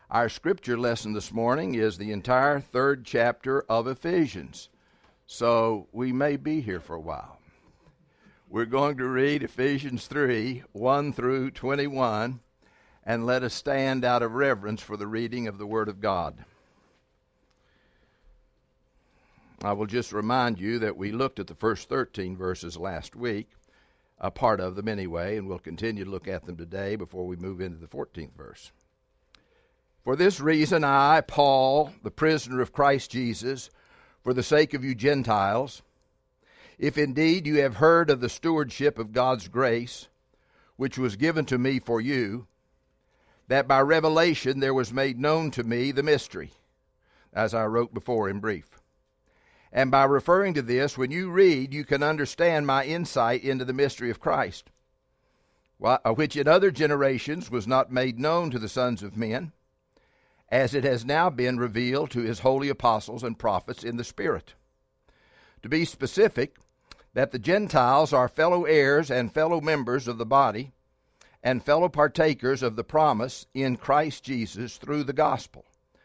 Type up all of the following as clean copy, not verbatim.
Our scripture lesson this morning is the entire third chapter of Ephesians, so we may be here for a while. We're going to read Ephesians 3, 1 through 21, and let us stand out of reverence for the reading of the Word of God. I will just remind you that we looked at the first 13 verses last week, a part of them anyway, and we'll continue to look at them today before we move into the 14th verse. For this reason I, Paul, the prisoner of Christ Jesus, for the sake of you Gentiles, if indeed you have heard of the stewardship of God's grace, which was given to me for you, that by revelation there was made known to me the mystery, as I wrote before in brief. And by referring to this, when you read, you can understand my insight into the mystery of Christ, which in other generations was not made known to the sons of men, as it has now been revealed to his holy apostles and prophets in the Spirit. To be specific, that the Gentiles are fellow heirs and fellow members of the body, and fellow partakers of the promise in Christ Jesus through the gospel,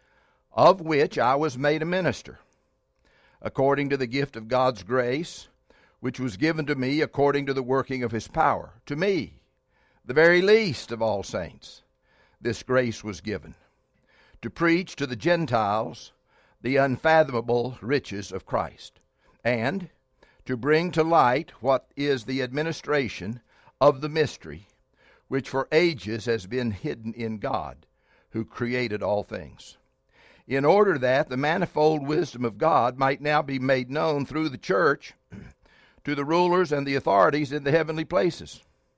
of which I was made a minister, according to the gift of God's grace, which was given to me according to the working of his power. To me, the very least of all saints, this grace was given, to preach to the Gentiles the unfathomable riches of Christ, and to bring to light what is the administration of the mystery, which for ages has been hidden in God, who created all things, in order that the manifold wisdom of God might now be made known through the church to the rulers and the authorities in the heavenly places.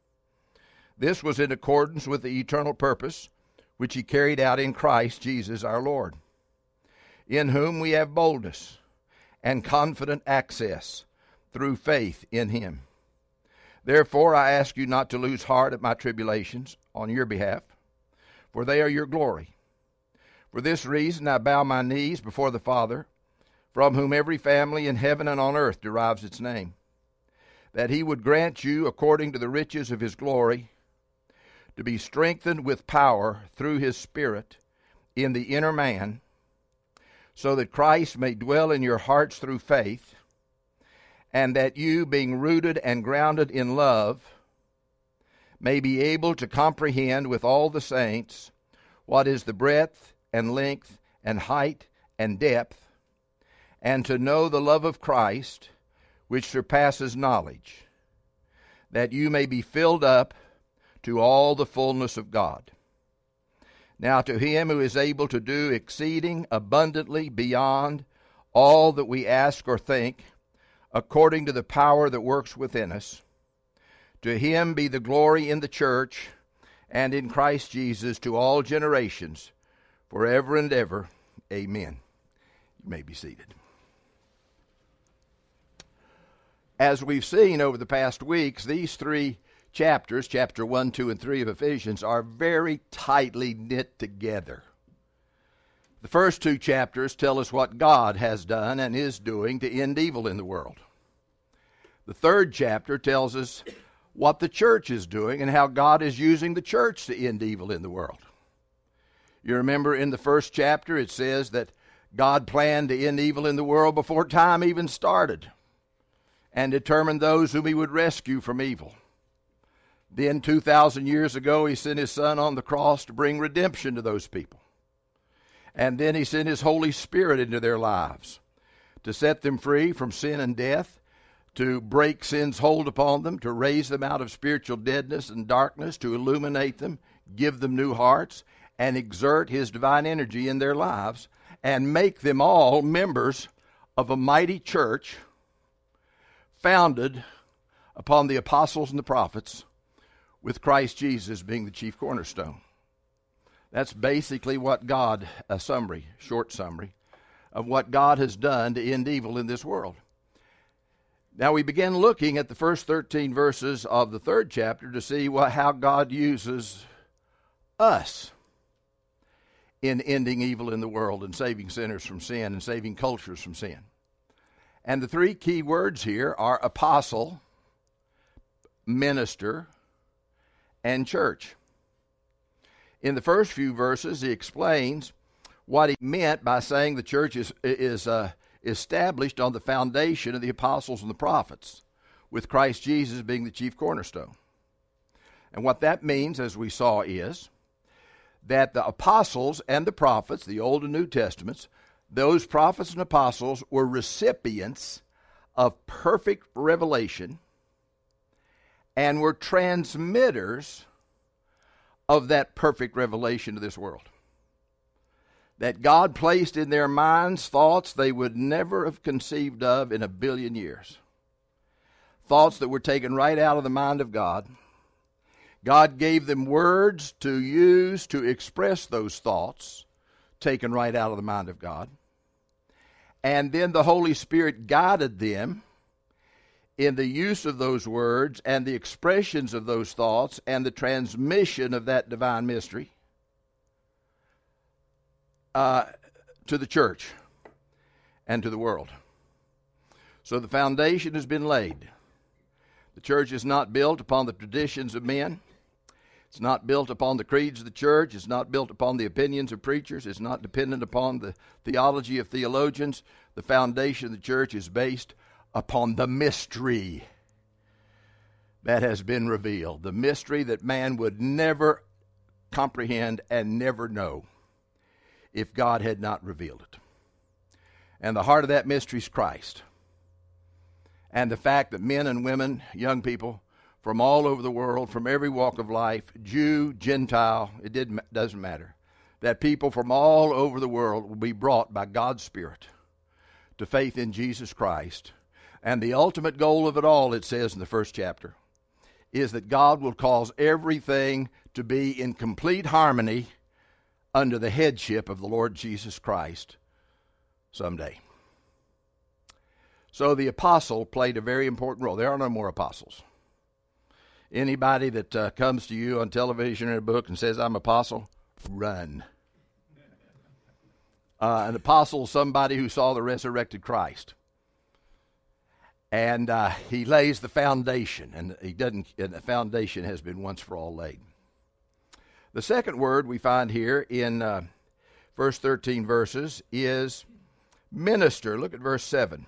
This was in accordance with the eternal purpose which he carried out in Christ Jesus our Lord, in whom we have boldness and confident access through faith in him. Therefore I ask you not to lose heart at my tribulations on your behalf, for they are your glory. For this reason I bow my knees before the Father, from whom every family in heaven and on earth derives its name, that he would grant you, according to the riches of his glory, to be strengthened with power through his Spirit in the inner man, so that Christ may dwell in your hearts through faith, and that you, being rooted and grounded in love, may be able to comprehend with all the saints what is the breadth and length and height and depth, and to know the love of Christ, which surpasses knowledge, that you may be filled up to all the fullness of God. Now to him who is able to do exceeding abundantly beyond all that we ask or think, according to the power that works within us, to him be the glory in the church and in Christ Jesus to all generations, forever and ever. Amen. You may be seated. As we've seen over the past weeks, these three chapters, chapter 1, 2, and 3 of Ephesians, are very tightly knit together. The first two chapters tell us what God has done and is doing to end evil in the world. The third chapter tells us what the church is doing and how God is using the church to end evil in the world. You remember in the first chapter it says that God planned to end evil in the world before time even started and determined those whom he would rescue from evil. Then 2,000 years ago, he sent his Son on the cross to bring redemption to those people. And then he sent his Holy Spirit into their lives to set them free from sin and death, to break sin's hold upon them, to raise them out of spiritual deadness and darkness, to illuminate them, give them new hearts, and exert his divine energy in their lives, and make them all members of a mighty church founded upon the apostles and the prophets, with Christ Jesus being the chief cornerstone. That's basically what God, a short summary, of what God has done to end evil in this world. Now we begin looking at the first 13 verses of the third chapter to see how God uses us in ending evil in the world and saving sinners from sin and saving cultures from sin. And the three key words here are apostle, minister, and church. In the first few verses, he explains what he meant by saying the church is established on the foundation of the apostles and the prophets, with Christ Jesus being the chief cornerstone. And what that means, as we saw, is that the apostles and the prophets, the Old and New Testaments, those prophets and apostles were recipients of perfect revelation and were transmitters of that perfect revelation to this world. That God placed in their minds thoughts they would never have conceived of in a billion years. Thoughts that were taken right out of the mind of God. God gave them words to use to express those thoughts, taken right out of the mind of God. And then the Holy Spirit guided them in the use of those words and the expressions of those thoughts and the transmission of that divine mystery to the church and to the world. So the foundation has been laid. The church is not built upon the traditions of men. It's not built upon the creeds of the church. It's not built upon the opinions of preachers. It's not dependent upon the theology of theologians. The foundation of the church is based upon the mystery that has been revealed. The mystery that man would never comprehend and never know if God had not revealed it. And the heart of that mystery is Christ. And the fact that men and women, young people, from all over the world, from every walk of life, Jew, Gentile, doesn't matter, that people from all over the world will be brought by God's Spirit to faith in Jesus Christ. And the ultimate goal of it all, it says in the first chapter, is that God will cause everything to be in complete harmony under the headship of the Lord Jesus Christ someday. So the apostle played a very important role. There are no more apostles. Anybody that comes to you on television or in a book and says, I'm apostle, run. An apostle is somebody who saw the resurrected Christ. And he lays the foundation, and the foundation has been once for all laid. The second word we find here in first 13 verses is minister. Look at verse 7.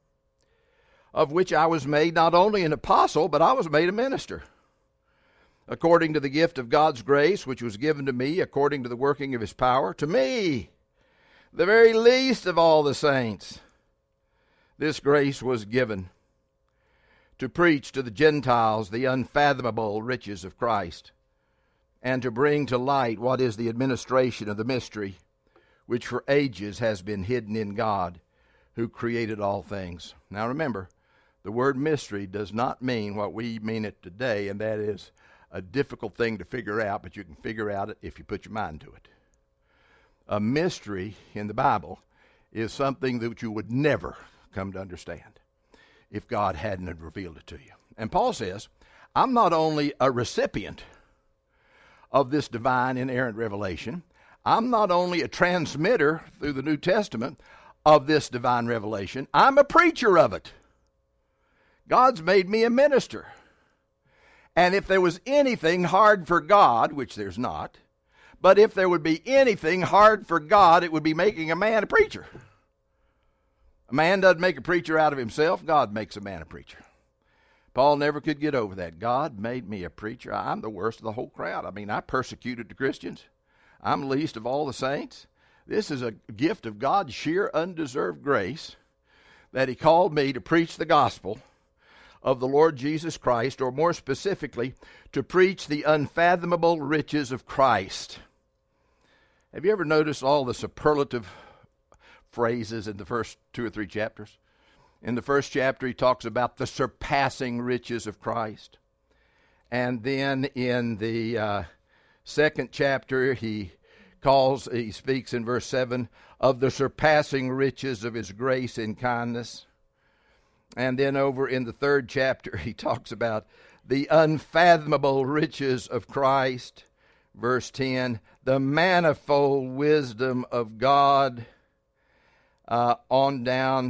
Of which I was made not only an apostle, but I was made a minister, according to the gift of God's grace, which was given to me, according to the working of his power, to me, the very least of all the saints. This grace was given to preach to the Gentiles the unfathomable riches of Christ, and to bring to light what is the administration of the mystery, which for ages has been hidden in God, who created all things. Now remember, the word mystery does not mean what we mean it today, and that is a difficult thing to figure out, but you can figure out it if you put your mind to it. A mystery in the Bible is something that you would never come to understand if God hadn't revealed it to you. And Paul says, I'm not only a recipient of this divine inerrant revelation, I'm not only a transmitter through the New Testament of this divine revelation, I'm a preacher of it. God's made me a minister. And if there was anything hard for God, which there's not, but if there would be anything hard for God, it would be making a man a preacher. A man doesn't make a preacher out of himself. God makes a man a preacher. Paul never could get over that. God made me a preacher. I'm the worst of the whole crowd. I mean, I persecuted the Christians. I'm least of all the saints. This is a gift of God's sheer undeserved grace that he called me to preach the gospel of the Lord Jesus Christ, or more specifically, to preach the unfathomable riches of Christ. Have you ever noticed all the superlative phrases in the first 2 or 3 chapters? In the first chapter, he talks about the surpassing riches of Christ. And then in the second chapter, he speaks in verse 7 of the surpassing riches of his grace and kindness. And then over in the third chapter, he talks about the unfathomable riches of Christ. Verse 10, the manifold wisdom of God, on down,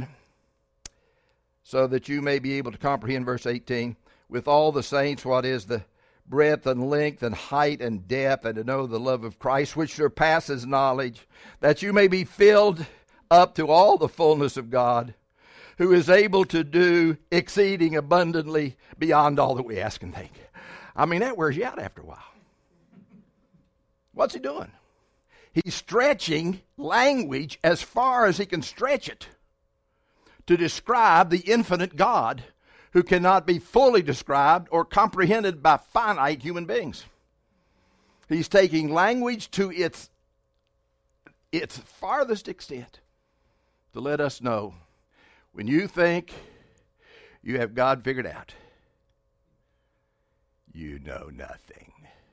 so that you may be able to comprehend, verse 18, with all the saints, what is the breadth and length and height and depth, and to know the love of Christ, which surpasses knowledge, that you may be filled up to all the fullness of God, who is able to do exceeding abundantly beyond all that we ask and think. I mean, that wears you out after a while. What's he doing? He's stretching language as far as he can stretch it to describe the infinite God who cannot be fully described or comprehended by finite human beings. He's taking language to its farthest extent to let us know, when you think you have God figured out, you know nothing.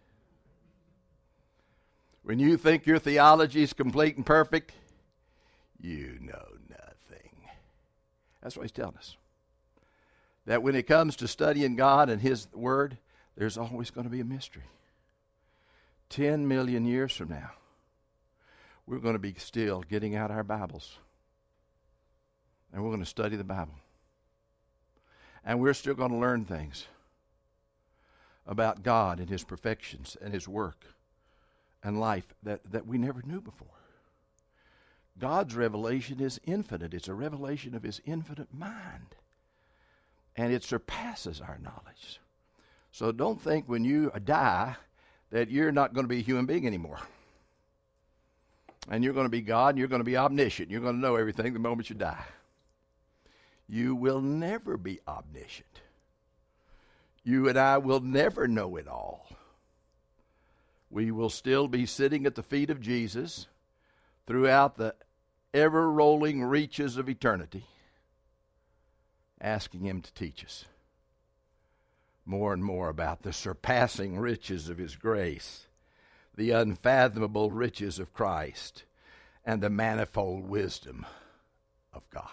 When you think your theology is complete and perfect, you know nothing. That's what he's telling us. That when it comes to studying God and his word, there's always going to be a mystery. 10 million years from now, we're going to be still getting out our Bibles. And we're going to study the Bible. And we're still going to learn things about God and his perfections and his work and life that we never knew before. God's revelation is infinite. It's a revelation of his infinite mind. And it surpasses our knowledge. So don't think when you die that you're not going to be a human being anymore. And you're going to be God and you're going to be omniscient. You're going to know everything the moment you die. You will never be omniscient. You and I will never know it all. We will still be sitting at the feet of Jesus throughout the ever-rolling reaches of eternity, asking him to teach us more and more about the surpassing riches of his grace, the unfathomable riches of Christ, and the manifold wisdom of God.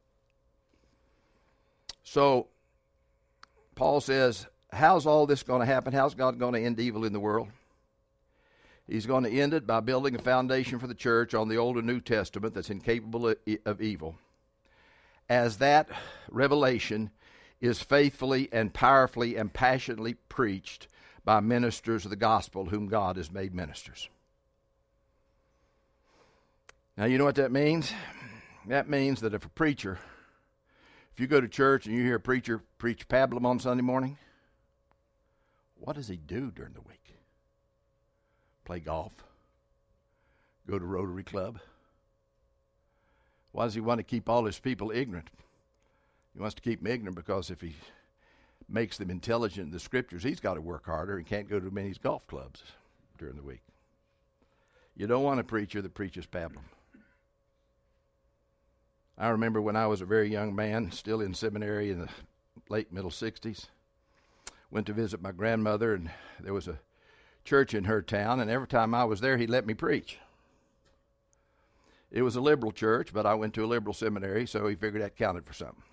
So, Paul says, how's all this going to happen? How's God going to end evil in the world? He's going to end it by building a foundation for the church on the Old and New Testament that's incapable of evil. As that revelation is faithfully and powerfully and passionately preached by ministers of the gospel whom God has made ministers. Now, you know what that means? That means that if you go to church and you hear a preacher preach pablum on Sunday morning, what does he do during the week? Play golf? Go to Rotary Club? Why does he want to keep all his people ignorant? He wants to keep them ignorant because if he makes them intelligent in the scriptures, he's got to work harder and can't go to many golf clubs during the week. You don't want a preacher that preaches pablum. I remember when I was a very young man, still in seminary in the late middle 60s, went to visit my grandmother, and there was a church in her town, and every time I was there, he'd let me preach. It was a liberal church, but I went to a liberal seminary, so he figured that counted for something.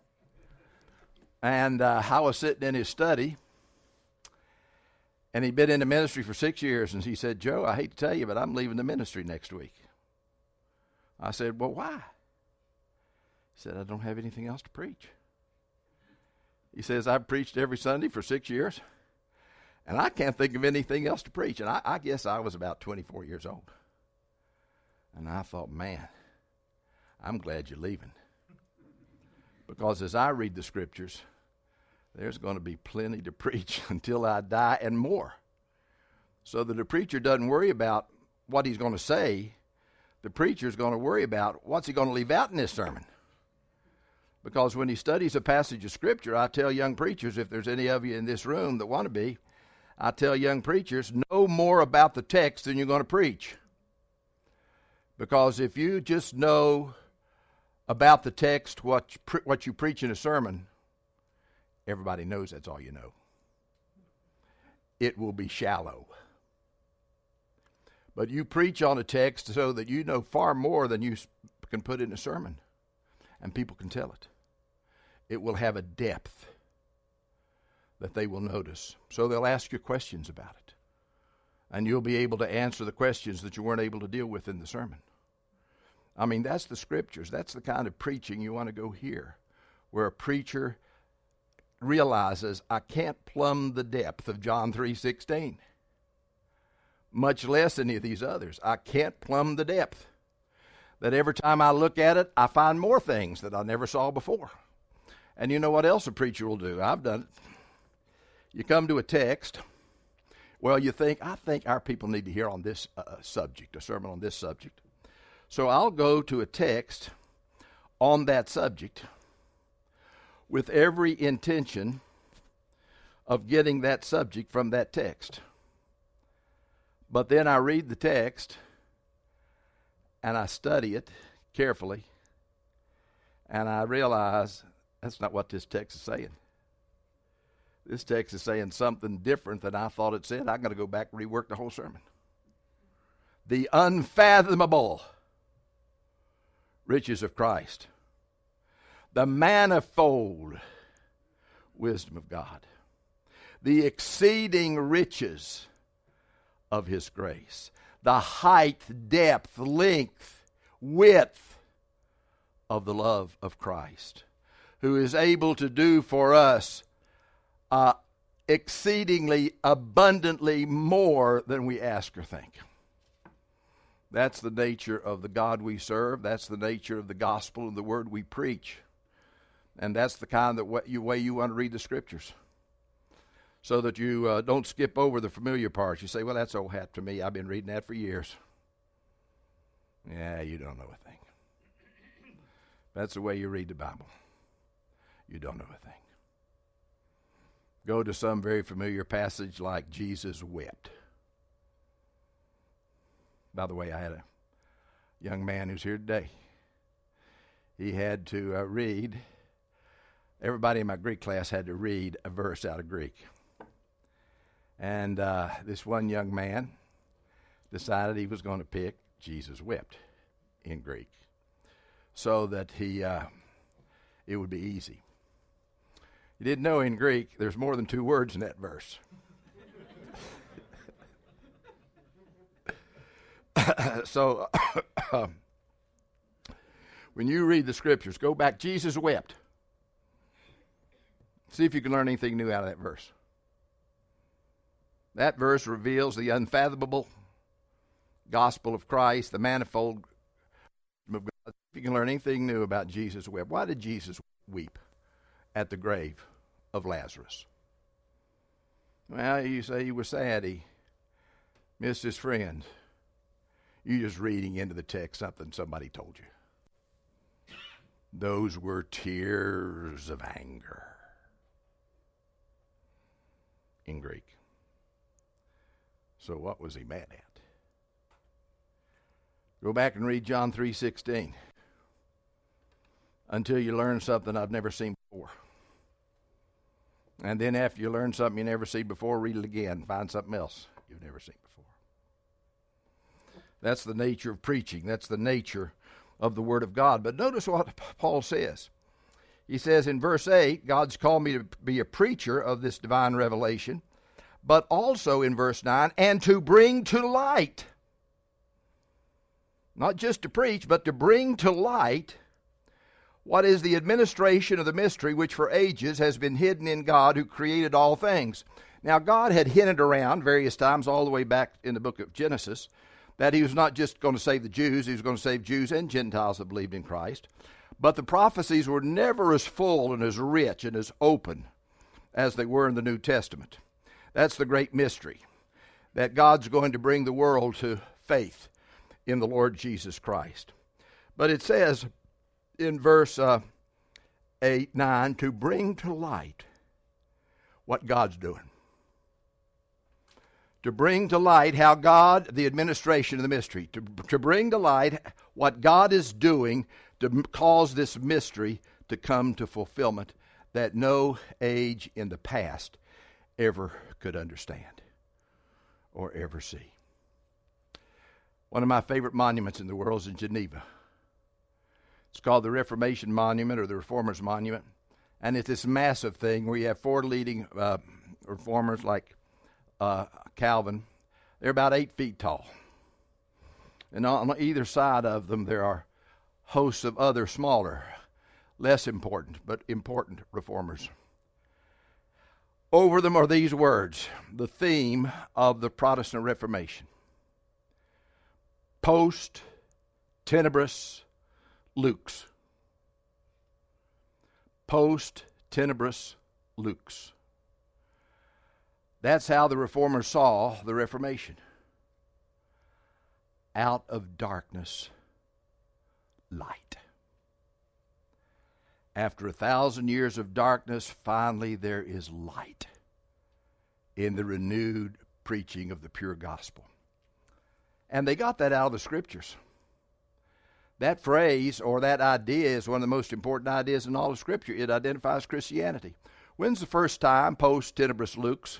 And I was sitting in his study, and he'd been in the ministry for 6 years, and he said, "Joe, I hate to tell you, but I'm leaving the ministry next week." I said, "Well, why?" He said, "I don't have anything else to preach." He says, "I've preached every Sunday for 6 years, and I can't think of anything else to preach." And I guess I was about 24 years old. And I thought, man, I'm glad you're leaving. Because as I read the scriptures, there's going to be plenty to preach until I die and more. So that the preacher doesn't worry about what he's going to say. The preacher's going to worry about what's he going to leave out in this sermon. Because when he studies a passage of scripture, I tell young preachers, if there's any of you in this room that want to be, I tell young preachers, know more about the text than you're going to preach. Because if you just know about the text what you preach in a sermon, everybody knows that's all you know. It will be shallow. But you preach on a text so that you know far more than you can put in a sermon, and people can tell it. It will have a depth that they will notice. So they'll ask you questions about it. And you'll be able to answer the questions that you weren't able to deal with in the sermon. I mean, that's the scriptures. That's the kind of preaching you want to go hear, where a preacher realizes I can't plumb the depth of John 3:16, much less any of these others. I can't plumb the depth. That every time I look at it, I find more things that I never saw before. And you know what else a preacher will do? I've done it. You come to a text. Well, I think our people need to hear on this subject, a sermon on this subject. So I'll go to a text on that subject with every intention of getting that subject from that text. But then I read the text and I study it carefully, and I realize that's not what this text is saying. This text is saying something different than I thought it said. I'm going to go back and rework the whole sermon. The unfathomable riches of Christ. The manifold wisdom of God. The exceeding riches of His grace. The height, depth, length, width of the love of Christ, who is able to do for us exceedingly abundantly more than we ask or think. That's the nature of the God we serve. That's the nature of the gospel and the word we preach. And that's the kind of way you want to read the Scriptures, so that you don't skip over the familiar parts. You say, well, that's old hat to me. I've been reading that for years. Yeah, you don't know a thing. That's the way you read the Bible. You don't know a thing. Go to some very familiar passage like Jesus wept. By the way, I had a young man who's here today. He had to read, everybody in my Greek class had to read a verse out of Greek. And this one young man decided he was going to pick Jesus wept in Greek so that it would be easy. You didn't know in Greek there's more than 2 words in that verse. So when you read the Scriptures, go back. Jesus wept. See if you can learn anything new out of that verse. That verse reveals the unfathomable gospel of Christ, the manifold of God. If you can learn anything new about Jesus wept. Why did Jesus weep at the grave of Lazarus? Well, you say he was sad. He missed his friend. You're just reading into the text something somebody told you. Those were tears of anger in Greek. So what was he mad at? Go back and read John 3:16 until you learn something I've never seen before. And then after you learn something you never seen before, read it again. Find something else you've never seen before. That's the nature of preaching. That's the nature of the Word of God. But notice what Paul says. He says in verse 8, God's called me to be a preacher of this divine revelation. But also in verse 9, and to bring to light. Not just to preach, but to bring to light what is the administration of the mystery which for ages has been hidden in God who created all things. Now, God had hinted around various times all the way back in the book of Genesis that he was not just going to save the Jews, he was going to save Jews and Gentiles that believed in Christ. But the prophecies were never as full and as rich and as open as they were in the New Testament. That's the great mystery, that God's going to bring the world to faith in the Lord Jesus Christ. But it says in verse 8-9, to bring to light what God's doing. To bring to light how God, the administration of the mystery, to bring to light what God is doing to cause this mystery to come to fulfillment that no age in the past ever could understand or ever see. One of my favorite monuments in the world is in Geneva. It's called the Reformation Monument or the Reformers Monument. And it's this massive thing where you have 4 leading reformers like Calvin. They're about 8 feet tall. And on either side of them there are hosts of other smaller, less important, but important reformers. Over them are these words, the theme of the Protestant Reformation. Post tenebris lux. Post tenebris lux. That's how the Reformers saw the Reformation. Out of darkness, light. After 1,000 years of darkness, finally there is light in the renewed preaching of the pure gospel. And they got that out of the Scriptures. That phrase or that idea is one of the most important ideas in all of Scripture. It identifies Christianity. When's the first time post tenebris lux?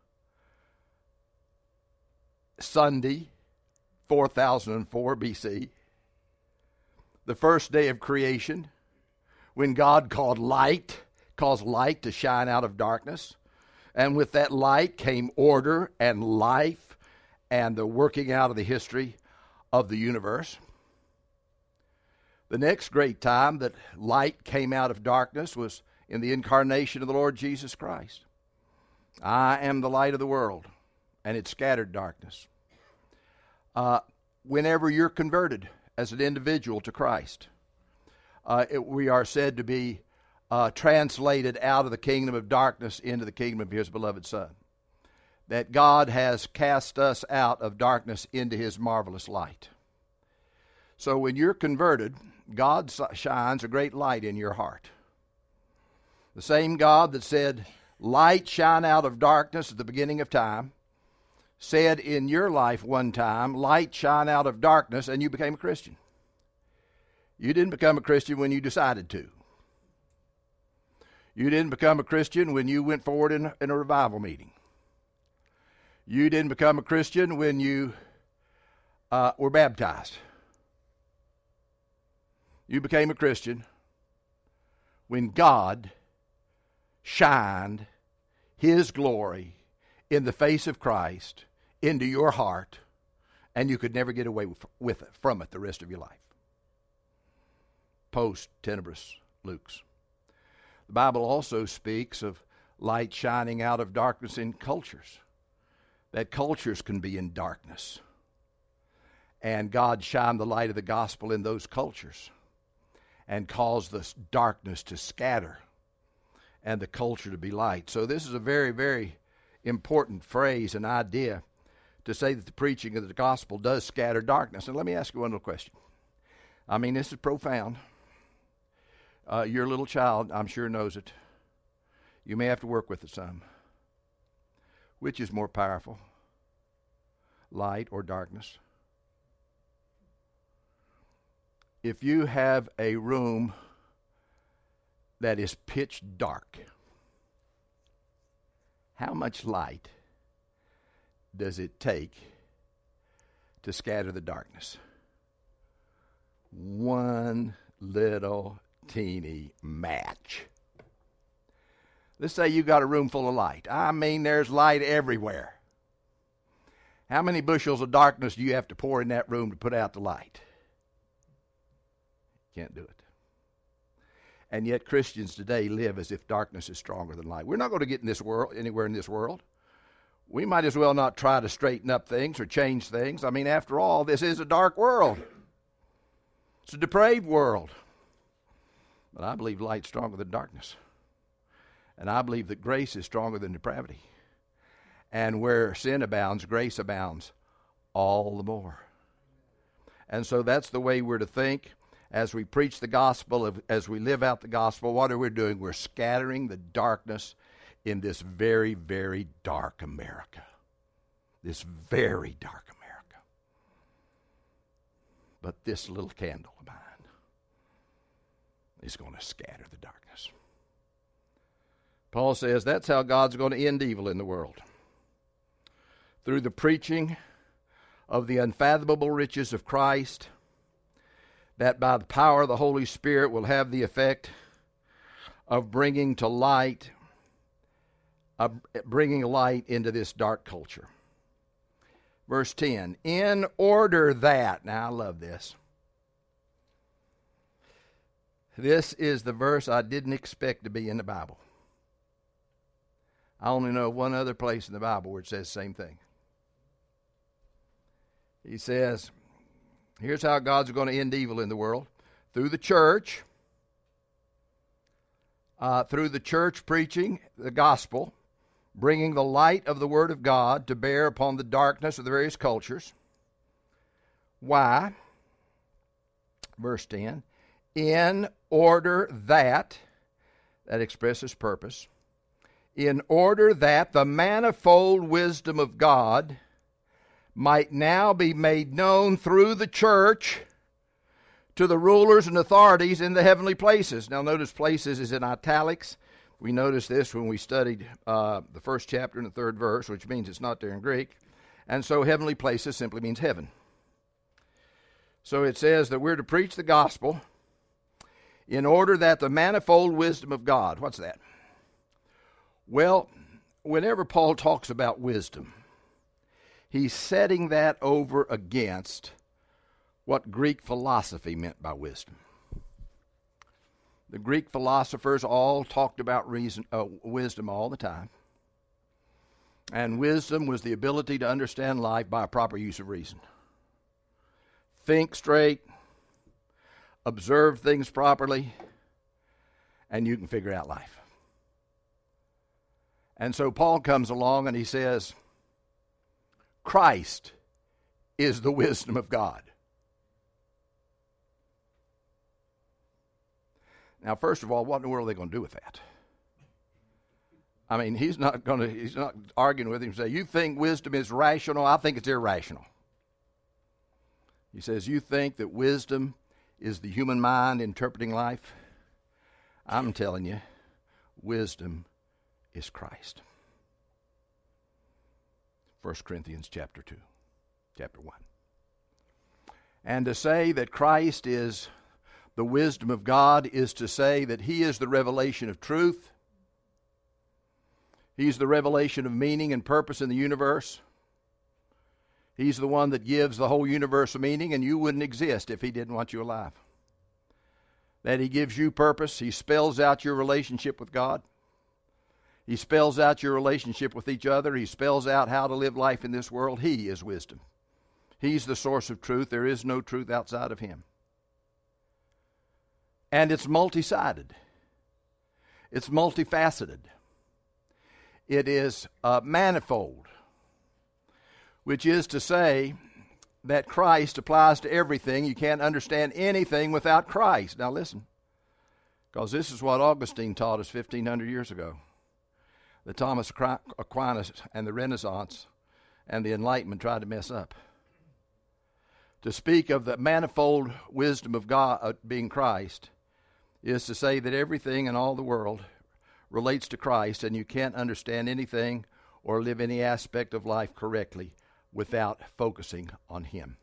Sunday, 4004 BC. The first day of creation, when God caused light to shine out of darkness. And with that light came order and life and the working out of the history of the universe. The next great time that light came out of darkness was in the incarnation of the Lord Jesus Christ. I am the light of the world, and it scattered darkness. Whenever you're converted as an individual to Christ, we are said to be translated out of the kingdom of darkness into the kingdom of His beloved Son. That God has cast us out of darkness into His marvelous light. So when you're converted, God shines a great light in your heart. The same God that said, light shine out of darkness at the beginning of time, said in your life one time, light shine out of darkness, and you became a Christian. You didn't become a Christian when you decided to. You didn't become a Christian when you went forward in a revival meeting. You didn't become a Christian when you were baptized. You became a Christian when God shined His glory in the face of Christ into your heart, and you could never get away from it the rest of your life. Post tenebris lux. The Bible also speaks of light shining out of darkness in cultures. That cultures can be in darkness. And God shined the light of the gospel in those cultures and caused the darkness to scatter and the culture to be light. So this is a very, very important phrase and idea to say that the preaching of the gospel does scatter darkness. And let me ask you one little question. I mean, this is profound. Your little child, I'm sure, knows it. You may have to work with it some. Which is more powerful, light or darkness? If you have a room that is pitch dark, how much light does it take to scatter the darkness? One little teeny match. Let's say you got a room full of light. I mean, there's light everywhere. How many bushels of darkness do you have to pour in that room to put out the light? Can't do it. And yet Christians today live as if darkness is stronger than light. We're not going to get in this world, anywhere in this world. We might as well not try to straighten up things or change things. I mean, after all, this is a dark world. It's a depraved world. But I believe light's stronger than darkness. And I believe that grace is stronger than depravity. And where sin abounds, grace abounds all the more. And so that's the way we're to think as we preach the gospel, as we live out the gospel. What are we doing? We're scattering the darkness in this very, very dark America. This very dark America. But this little candle of mine is going to scatter the darkness. Paul says that's how God's going to end evil in the world. Through the preaching of the unfathomable riches of Christ, that by the power of the Holy Spirit will have the effect of bringing light into this dark culture. Verse 10, in order that, now I love this. This is the verse I didn't expect to be in the Bible. I only know one other place in the Bible where it says the same thing. He says, here's how God's going to end evil in the world. Through the church preaching the gospel, bringing the light of the Word of God to bear upon the darkness of the various cultures. Why? Verse 10, in order that expresses purpose, in order that the manifold wisdom of God might now be made known through the church to the rulers and authorities in the heavenly places. Now notice places is in italics. We noticed this when we studied the first chapter and the third verse, which means it's not there in Greek. And so heavenly places simply means heaven. So it says that we're to preach the gospel in order that the manifold wisdom of God, what's that? Well, whenever Paul talks about wisdom, he's setting that over against what Greek philosophy meant by wisdom. The Greek philosophers all talked about wisdom all the time. And wisdom was the ability to understand life by a proper use of reason. Think straight, observe things properly, and you can figure out life. And so Paul comes along and he says, Christ is the wisdom of God. Now, first of all, what in the world are they going to do with that? I mean, he's not arguing with him. Say, you think wisdom is rational? I think it's irrational. He says, you think that wisdom is the human mind interpreting life? I'm telling you, wisdom is Christ. 1 Corinthians chapter 1. And to say that Christ is the wisdom of God is to say that He is the revelation of truth. He's the revelation of meaning and purpose in the universe. He's the one that gives the whole universe a meaning, and you wouldn't exist if He didn't want you alive. That He gives you purpose. He spells out your relationship with God. He spells out your relationship with each other. He spells out how to live life in this world. He is wisdom. He's the source of truth. There is no truth outside of Him. And it's multi-sided. It's multifaceted. It is manifold, which is to say that Christ applies to everything. You can't understand anything without Christ. Now listen, because this is what Augustine taught us 1,500 years ago. The Thomas Aquinas and the Renaissance and the Enlightenment tried to mess up. To speak of the manifold wisdom of God being Christ is to say that everything in all the world relates to Christ, and you can't understand anything or live any aspect of life correctly without focusing on Him.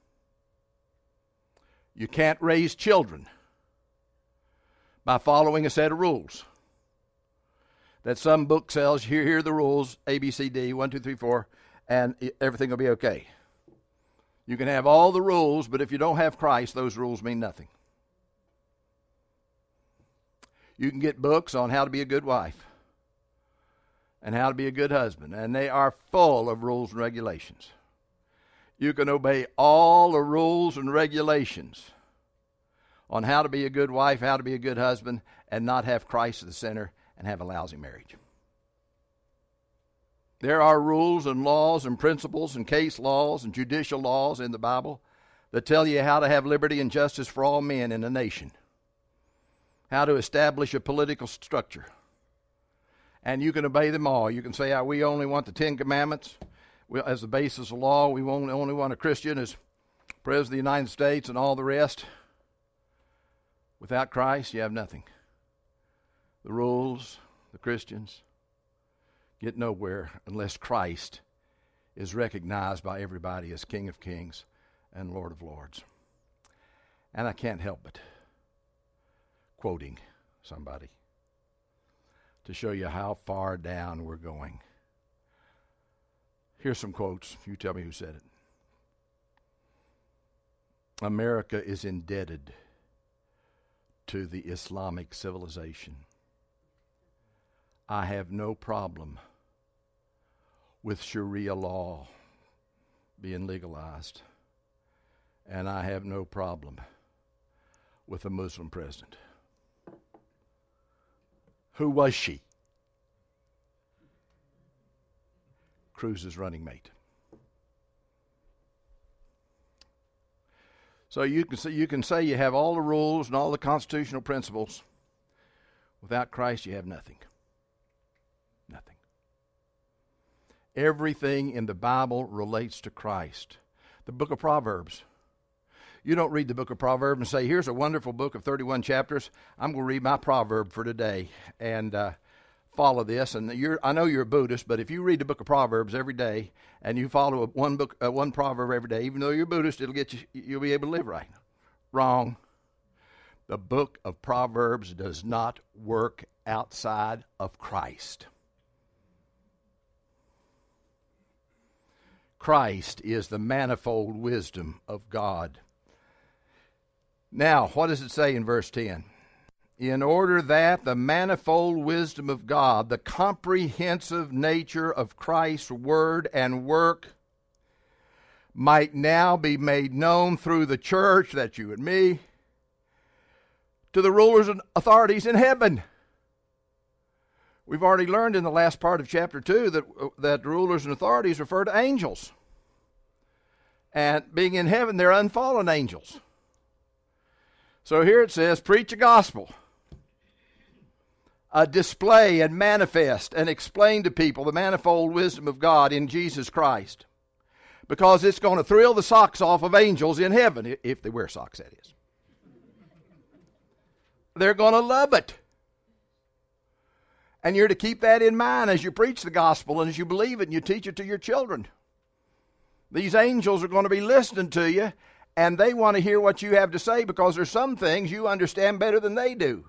You can't raise children by following a set of rules. That some book says, here are the rules, A, B, C, D, 1, 2, 3, 4, and everything will be okay. You can have all the rules, but if you don't have Christ, those rules mean nothing. You can get books on how to be a good wife and how to be a good husband, and they are full of rules and regulations. You can obey all the rules and regulations on how to be a good wife, how to be a good husband, and not have Christ at the center and have a lousy marriage. There are rules and laws and principles and case laws and judicial laws in the Bible that tell you how to have liberty and justice for all men in a nation, how to establish a political structure. And you can obey them all. You can say, we only want the Ten Commandments as the basis of law. We only want a Christian as President of the United States and all the rest. Without Christ, you have nothing. The rules, the Christians, get nowhere unless Christ is recognized by everybody as King of Kings and Lord of Lords. And I can't help but quoting somebody to show you how far down we're going. Here's some quotes. You tell me who said it. America is indebted to the Islamic civilization. I have no problem with Sharia law being legalized. And I have no problem with a Muslim president. Who was she? Cruz's running mate. So you can say you have all the rules and all the constitutional principles. Without Christ, you have nothing. Nothing. Everything in the Bible relates to Christ. The book of Proverbs. You don't read the book of Proverbs and say, here's a wonderful book of 31 chapters. I'm going to read my proverb for today and follow this. And I know you're a Buddhist, but if you read the book of Proverbs every day and you follow one proverb every day, even though you're Buddhist, you'll be able to live right. Wrong. The book of Proverbs does not work outside of Christ. Christ is the manifold wisdom of God. Now, what does it say in verse 10? In order that the manifold wisdom of God, the comprehensive nature of Christ's word and work, might now be made known through the church, that's you and me, to the rulers and authorities in heaven. We've already learned in the last part of chapter 2 that rulers and authorities refer to angels. And being in heaven, they're unfallen angels. So here it says, preach the gospel. Display and manifest and explain to people the manifold wisdom of God in Jesus Christ. Because it's going to thrill the socks off of angels in heaven, if they wear socks, that is. They're going to love it. And you're to keep that in mind as you preach the gospel and as you believe it and you teach it to your children. These angels are going to be listening to you, and they want to hear what you have to say because there's some things you understand better than they do.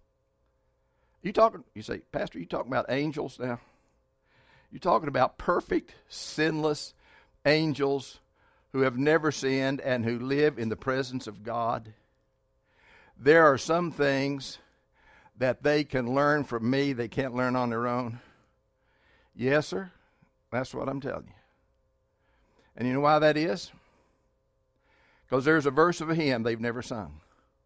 You say, Pastor, you talking about angels now? You're talking about perfect, sinless angels who have never sinned and who live in the presence of God. There are some things that they can learn from me they can't learn on their own. Yes, sir. That's what I'm telling you. And you know why that is? Because there's a verse of a hymn they've never sung.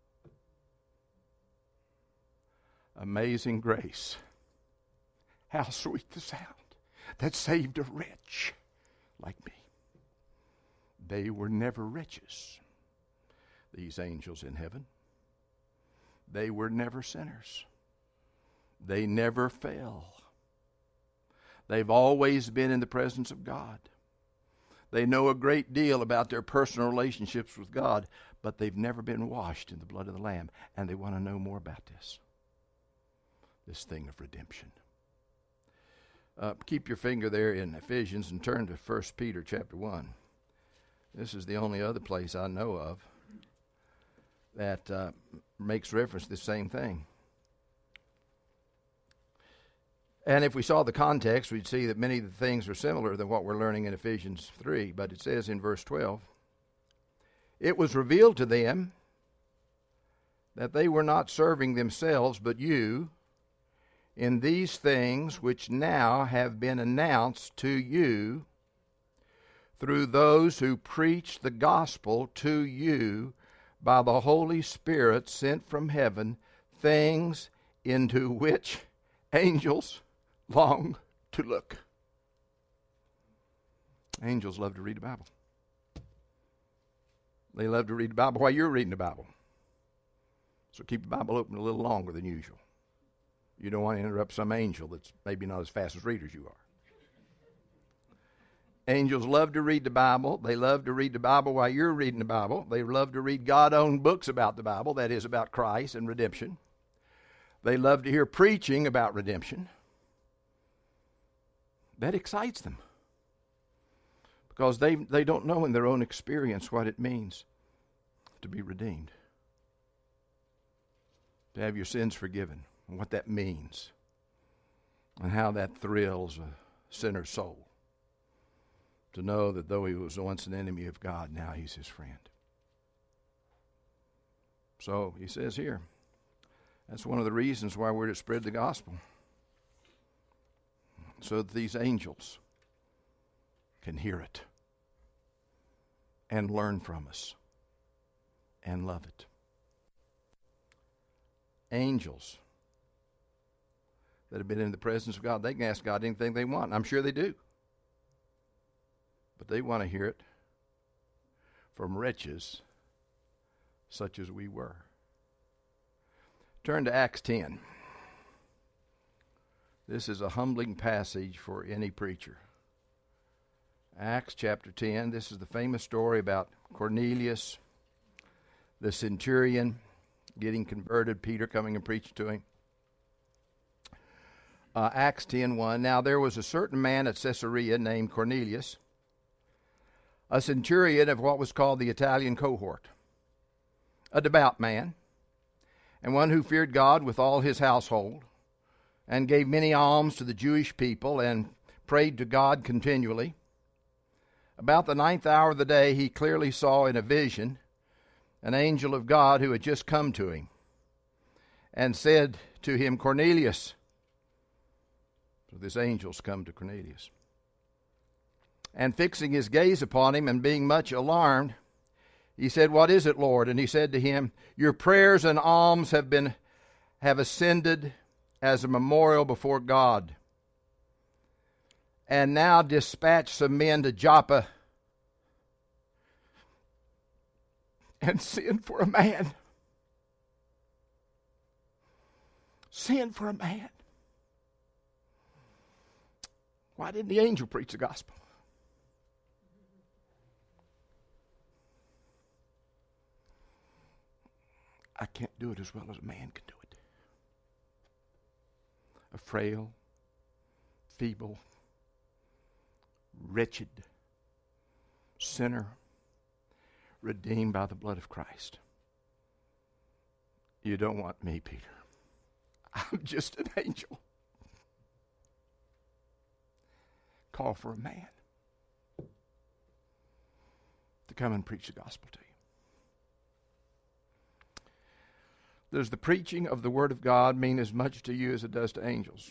Amazing grace. How sweet the sound that saved a wretch like me. They were never wretches, these angels in heaven. They were never sinners. They never fell. They've always been in the presence of God. They know a great deal about their personal relationships with God, but they've never been washed in the blood of the Lamb, and they want to know more about this thing of redemption. Keep your finger there in Ephesians and turn to 1 Peter chapter 1. This is the only other place I know of that makes reference to the same thing. And if we saw the context, we'd see that many of the things are similar than what we're learning in Ephesians 3. But it says in verse 12, it was revealed to them that they were not serving themselves, but you, in these things which now have been announced to you through those who preach the gospel to you by the Holy Spirit sent from heaven, things into which angels long to look. Angels love to read the Bible. They love to read the Bible while you're reading the Bible. So keep the Bible open a little longer than usual. You don't want to interrupt some angel that's maybe not as fast as readers you are. Angels love to read the Bible. They love to read the Bible while you're reading the Bible. They love to read God-owned books about the Bible, that is, about Christ and redemption. They love to hear preaching about redemption. That excites them because they don't know in their own experience what it means to be redeemed, to have your sins forgiven, and what that means, and how that thrills a sinner's soul to know that though he was once an enemy of God, now he's his friend. So he says here, that's one of the reasons why we're to spread the gospel, so that these angels can hear it and learn from us and love it. Angels that have been in the presence of God, they can ask God anything they want. I'm sure they do. But they want to hear it from wretches such as we were. Turn to Acts 10. This is a humbling passage for any preacher. Acts chapter 10, this is the famous story about Cornelius, the centurion, getting converted, Peter coming and preaching to him. Acts 10:1. Now there was a certain man at Caesarea named Cornelius, a centurion of what was called the Italian cohort, a devout man, and one who feared God with all his household, and gave many alms to the Jewish people, and prayed to God continually. About the 9th hour of the day he clearly saw in a vision an angel of God who had just come to him, and said to him, Cornelius. So this angel's come to Cornelius. And fixing his gaze upon him, and being much alarmed, he said, What is it, Lord? And he said to him, Your prayers and alms have ascended as a memorial before God. And now dispatch some men to Joppa and send for a man. Send for a man. Why didn't the angel preach the gospel? I can't do it as well as a man can do it. A frail, feeble, wretched sinner redeemed by the blood of Christ. You don't want me, Peter. I'm just an angel. Call for a man to come and preach the gospel to you. Does the preaching of the Word of God mean as much to you as it does to angels?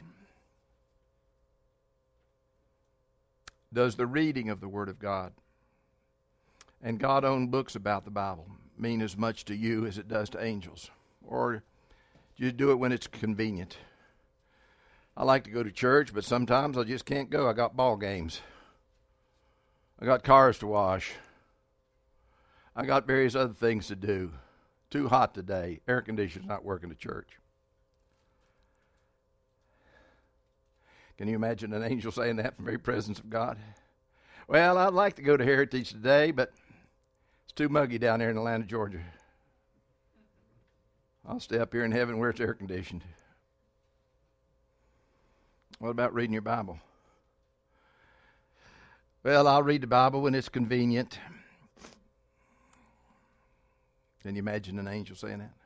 Does the reading of the Word of God and God-owned books about the Bible mean as much to you as it does to angels? Or do you do it when it's convenient? I like to go to church, but sometimes I just can't go. I got ball games. I got cars to wash. I got various other things to do. Too hot today. Air conditioner's not working at church. Can you imagine an angel saying that from the very presence of God? Well, I'd like to go to Heritage today, but it's too muggy down there in Atlanta, Georgia. I'll stay up here in heaven where it's air conditioned. What about reading your Bible? Well, I'll read the Bible when it's convenient. Can you imagine an angel saying that?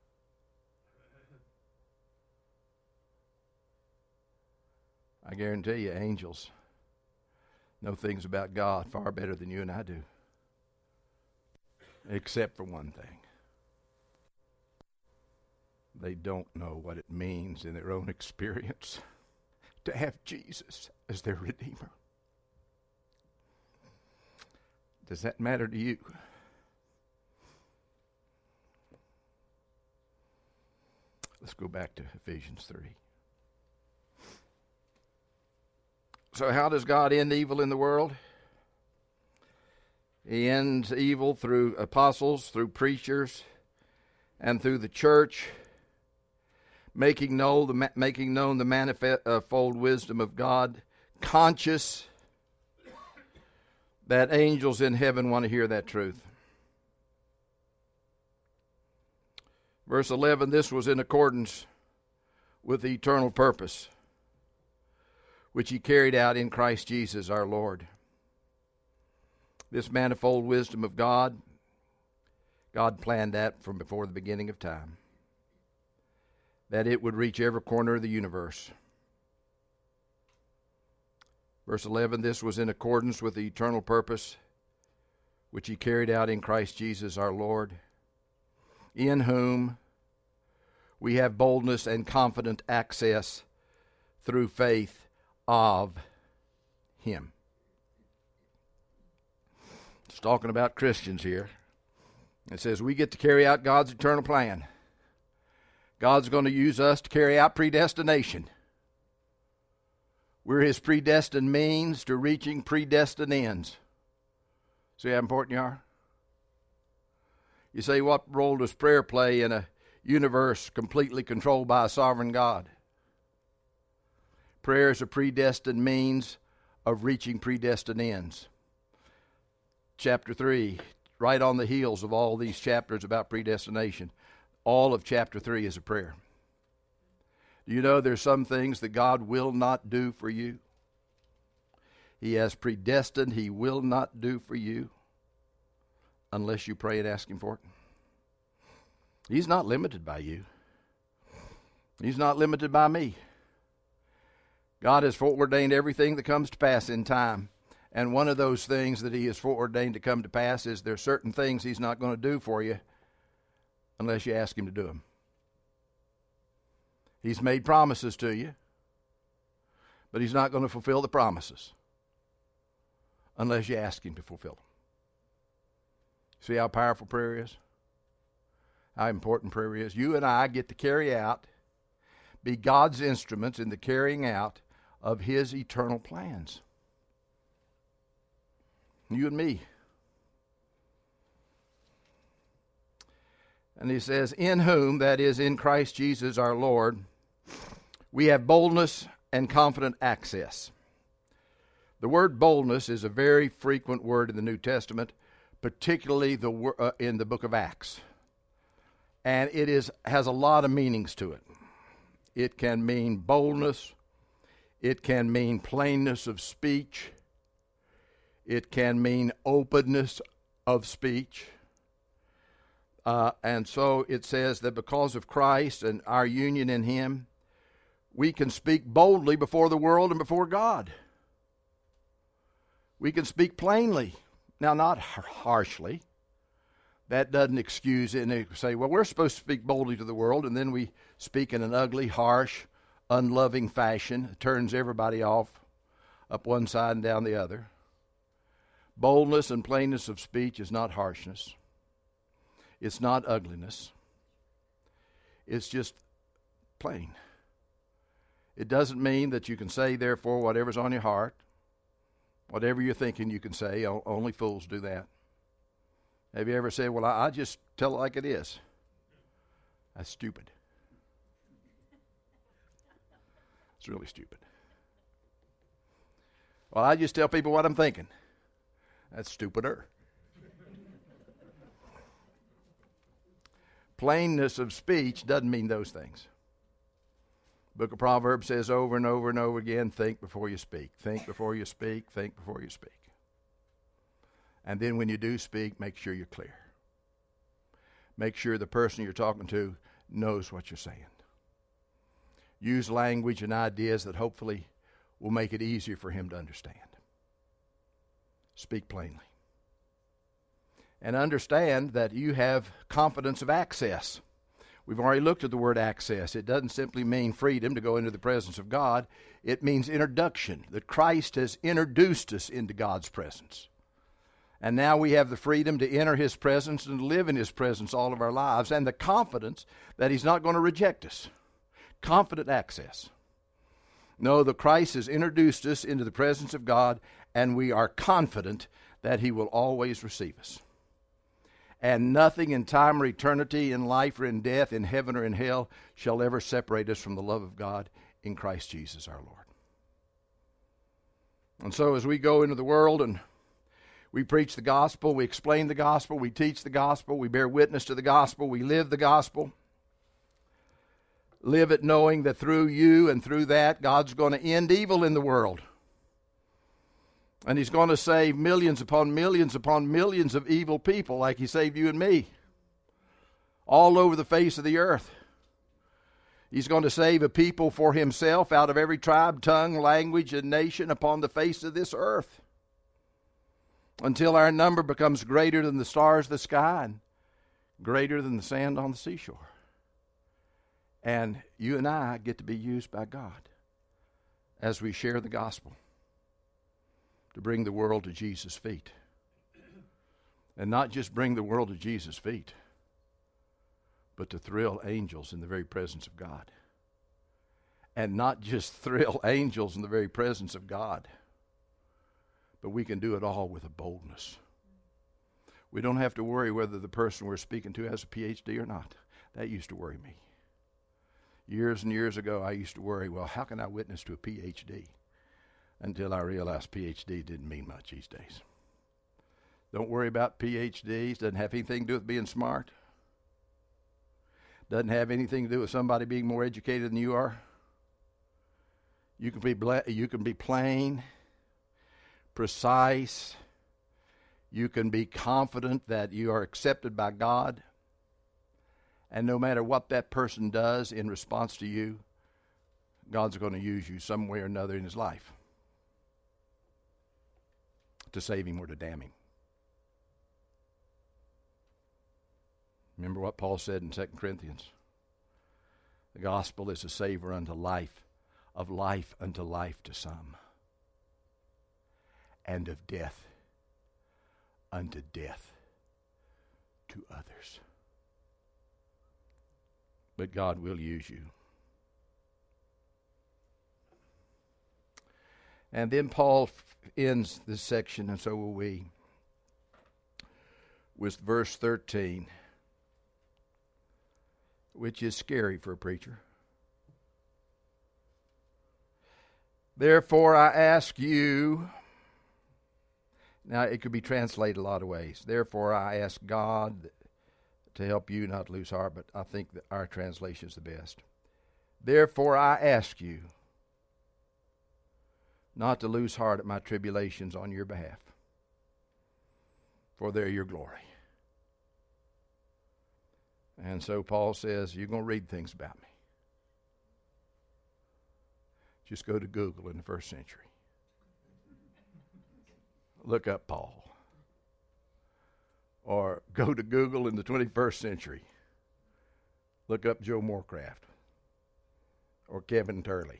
I guarantee you, angels know things about God far better than you and I do. Except for one thing. They don't know what it means in their own experience to have Jesus as their Redeemer. Does that matter to you? Let's go back to Ephesians 3. So how does God end evil in the world? He ends evil through apostles, through preachers, and through the church, making known the manifold wisdom of God, conscious that angels in heaven want to hear that truth. Verse 11, this was in accordance with the eternal purpose, which he carried out in Christ Jesus our Lord. This manifold wisdom of God, God planned that from before the beginning of time, that it would reach every corner of the universe. Verse 11, this was in accordance with the eternal purpose, which he carried out in Christ Jesus our Lord, in whom we have boldness and confident access through faith of him. It's talking about Christians here. It says we get to carry out God's eternal plan. God's going to use us to carry out predestination. We're His predestined means to reaching predestined ends. See how important you are? You say, what role does prayer play in a universe completely controlled by a sovereign God? Prayer is a predestined means of reaching predestined ends. Chapter 3, right on the heels of all these chapters about predestination, all of chapter 3 is a prayer. Do you know there's some things that God will not do for you? He has predestined, He will not do for you unless you pray and ask Him for it. He's not limited by you. He's not limited by me. God has foreordained everything that comes to pass in time. And one of those things that He has foreordained to come to pass is there are certain things He's not going to do for you unless you ask Him to do them. He's made promises to you, but He's not going to fulfill the promises unless you ask Him to fulfill them. See how powerful prayer is? How important prayer is? You and I get to carry out, be God's instruments in the carrying out of His eternal plans. You and me. And he says, in whom, that is, in Christ Jesus our Lord, we have boldness and confident access. The word boldness is a very frequent word in the New Testament, particularly in the book of Acts. And it has a lot of meanings to it. It can mean boldness. It can mean plainness of speech. It can mean openness of speech. And so it says that because of Christ and our union in Him, we can speak boldly before the world and before God. We can speak plainly. Now, not harshly. That doesn't excuse it. And they say, well, we're supposed to speak boldly to the world, and then we speak in an ugly, harsh, unloving fashion. It turns everybody off, up one side and down the other. Boldness and plainness of speech is not harshness. It's not ugliness. It's just plain. It doesn't mean that you can say, therefore, whatever's on your heart. Whatever you're thinking, you can say. Only fools do that. Have you ever said, well, I just tell it like it is? That's stupid. It's really stupid. Well, I just tell people what I'm thinking. That's stupider. Plainness of speech doesn't mean those things. The book of Proverbs says over and over and over again, think before you speak. Think before you speak. Think before you speak. And then when you do speak, make sure you're clear. Make sure the person you're talking to knows what you're saying. Use language and ideas that hopefully will make it easier for him to understand. Speak plainly. And understand that you have confidence of access. We've already looked at the word access. It doesn't simply mean freedom to go into the presence of God. It means introduction, that Christ has introduced us into God's presence. And now we have the freedom to enter His presence and live in His presence all of our lives, and the confidence that He's not going to reject us. Confident access. No, the Christ has introduced us into the presence of God, and we are confident that He will always receive us. And nothing in time or eternity, in life or in death, in heaven or in hell, shall ever separate us from the love of God in Christ Jesus our Lord. And so as we go into the world and we preach the gospel, we explain the gospel, we teach the gospel, we bear witness to the gospel, we live the gospel, live it knowing that through you and through that, God's going to end evil in the world. And He's going to save millions upon millions upon millions of evil people like He saved you and me. All over the face of the earth. He's going to save a people for Himself out of every tribe, tongue, language, and nation upon the face of this earth. Until our number becomes greater than the stars of the sky and greater than the sand on the seashore. And you and I get to be used by God as we share the gospel to bring the world to Jesus' feet. And not just bring the world to Jesus' feet, but to thrill angels in the very presence of God. And not just thrill angels in the very presence of God, but we can do it all with a boldness. We don't have to worry whether the person we're speaking to has a PhD or not. That used to worry me. Years and years ago, I used to worry, well, how can I witness to a PhD? Until I realized PhD didn't mean much these days. Don't worry about PhDs. Doesn't have anything to do with being smart. Doesn't have anything to do with somebody being more educated than you are. You can be plain, precise. You can be confident that you are accepted by God. And no matter what that person does in response to you, God's going to use you some way or another in his life to save him or to damn him. Remember what Paul said in 2 Corinthians. The gospel is a savor unto life, of life unto life to some, and of death unto death to others. But God will use you. And then Paul ends this section, and so will we, with verse 13, which is scary for a preacher. Therefore I ask you, now it could be translated a lot of ways. Therefore I ask God to help you not lose heart, but I think that our translation is the best. Therefore I ask you not to lose heart at my tribulations on your behalf, for they're your glory. And so Paul says, you're going to read things about me. Just go to Google in the first century. Look up Paul. Or go to Google in the 21st century. Look up Joe Morecraft or Kevin Turley.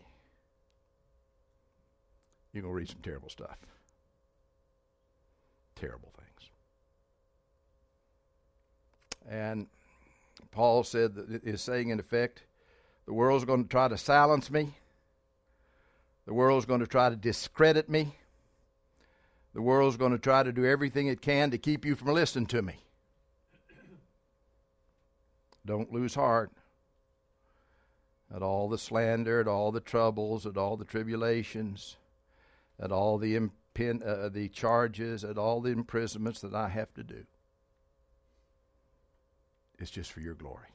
You're going to read some terrible stuff. Terrible things. And Paul said that is saying, in effect, the world's going to try to silence me. The world's going to try to discredit me. The world's going to try to do everything it can to keep you from listening to me. Don't lose heart at all the slander, at all the troubles, at all the tribulations, at all the charges, at all the imprisonments that I have to do. It's just for your glory.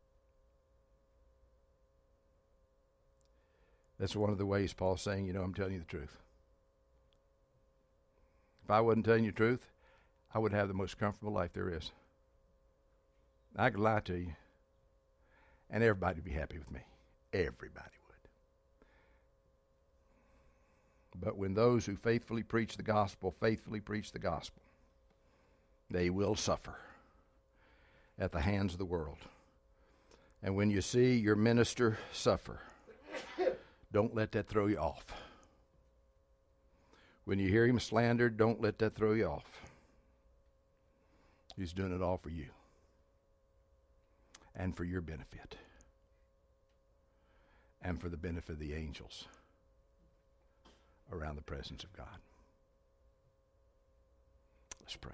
That's one of the ways Paul's saying, I'm telling you the truth. If I wasn't telling you the truth, I would have the most comfortable life there is. I could lie to you, and everybody would be happy with me. Everybody would. But when those who faithfully preach the gospel, they will suffer at the hands of the world. And when you see your minister suffer, don't let that throw you off. When you hear him slandered, don't let that throw you off. He's doing it all for you and for your benefit and for the benefit of the angels around the presence of God. Let's pray.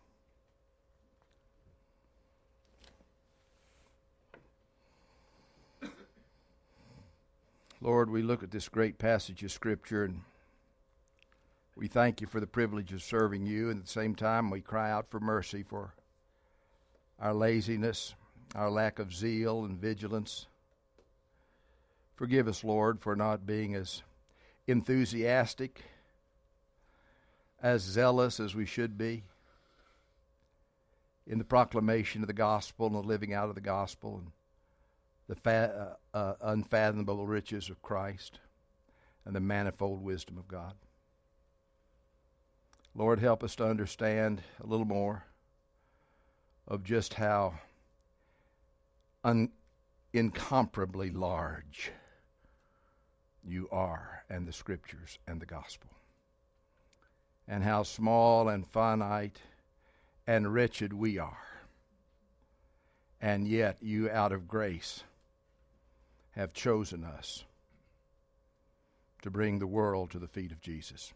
Lord, we look at this great passage of Scripture and we thank you for the privilege of serving you, and at the same time we cry out for mercy for our laziness, our lack of zeal and vigilance. Forgive us, Lord, for not being as enthusiastic, as zealous as we should be in the proclamation of the gospel and the living out of the gospel and the unfathomable riches of Christ and the manifold wisdom of God. Lord, help us to understand a little more of just how incomparably large you are and the Scriptures and the gospel, and how small and finite and wretched we are. And yet you, out of grace, have chosen us to bring the world to the feet of Jesus.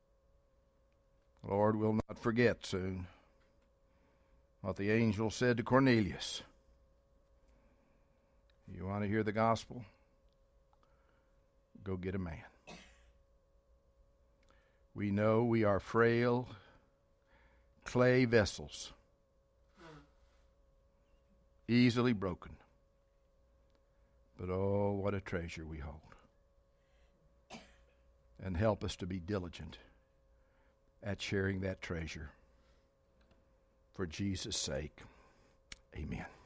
Lord, we'll not forget soon what the angel said to Cornelius. You want to hear the gospel? Go get a man. We know we are frail clay vessels, easily broken. But oh, what a treasure we hold. And help us to be diligent at sharing that treasure. For Jesus' sake, amen.